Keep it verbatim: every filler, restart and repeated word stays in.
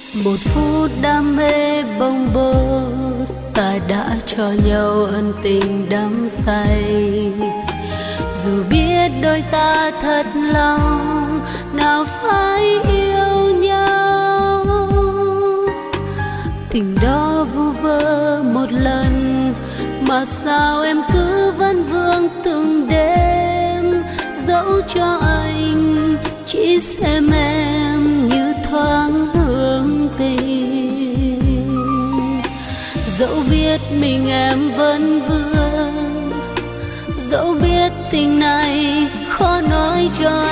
Một phút đam mê bồng bột, ta đã cho nhau ân tình đắm say. Dù biết đôi ta thật lòng, nào phải yêu nhau. Tình đó vu vơ một lần, mà sao em cứ vấn vương từng đêm. Dẫu cho anh chỉ xem em như thoáng hương tình. Dẫu biết mình em vẫn vương, dẫu biết tình này khó nói cho